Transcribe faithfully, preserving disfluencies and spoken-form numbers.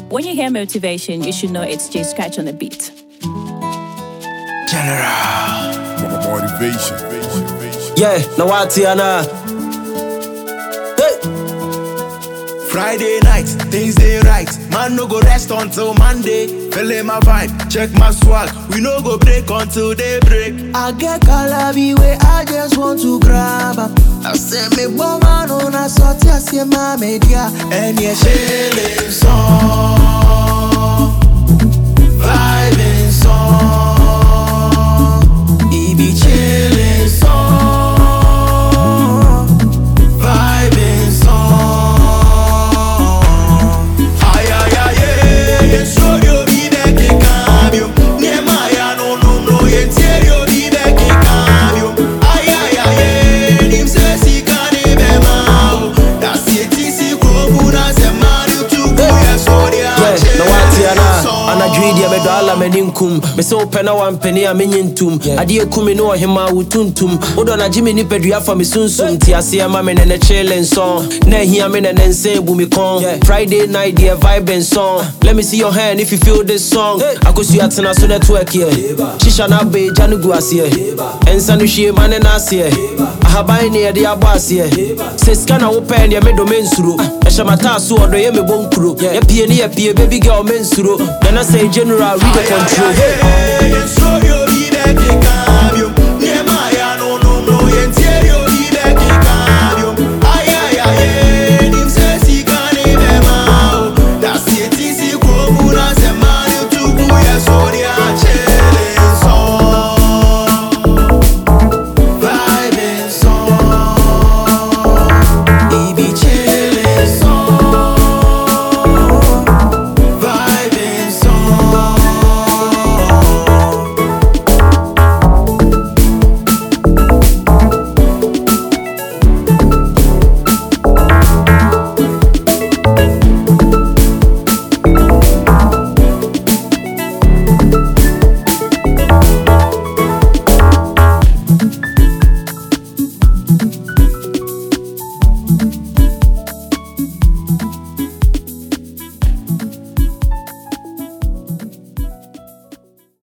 When you hear motivation, you should know it's J Scratch on the beat. General Motivation. Yeah, now what Tiana? Hey. Friday night, things they right. Man no go rest until Monday. Feeling my vibe, check my swag. We no go break until they break. I get calabi where I just want to grab her. I say me woman on a sort I see my media. And yeah, chillin' song, vibing song. It be chillin' song, vibing song. Ay ay ay ay, so you be back in cambio. Near my no no no, you tell you be back in cambio. Ay ay ay ay, nim se si kani be mao. That's it, si krobuna se mari tu go ya so dia. Yeah, now what Tiana? And I dream the medalla meninkum. Me so pena one penny a menintum. Adie kumi no hima utuntum. Odo na Jimmy ni pedria for me sunsum. Tia see ma me ne chillin' song. Ne hear me ne say bumi con. Friday night the vibing song. Let me see your hand if you feel this song. I go see you at na so network here. Shisha na be janu guas here. Ensanu shi man na here. Ahabai ne de abas here. Say scan open ya me do mensuro. Esha mata so odo ye me bonkuro. Ye pie ni ye pie baby girl mensuro. Then I say general read the control. So you be back in